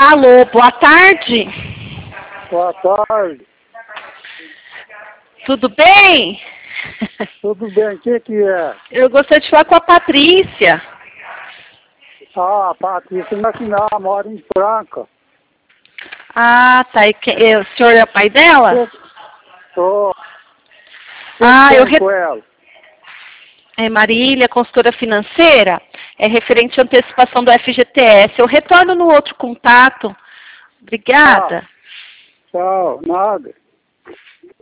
Alô, boa tarde. Boa tarde. Tudo bem? Tudo bem? O que é? Eu gostaria de falar com a Patrícia. Ah, Patrícia, não é que não, mora em Franca. Ah, tá. E o senhor é o pai dela? Tô. Eu Com ela. É Marília, consultora financeira. É referente à antecipação do FGTS. Eu retorno no outro contato. Obrigada. Tchau, nada.